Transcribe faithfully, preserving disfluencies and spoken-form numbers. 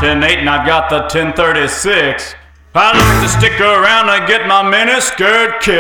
an eight and I've got the ten thirty-six. I like to stick around and get my miniskirt kicked.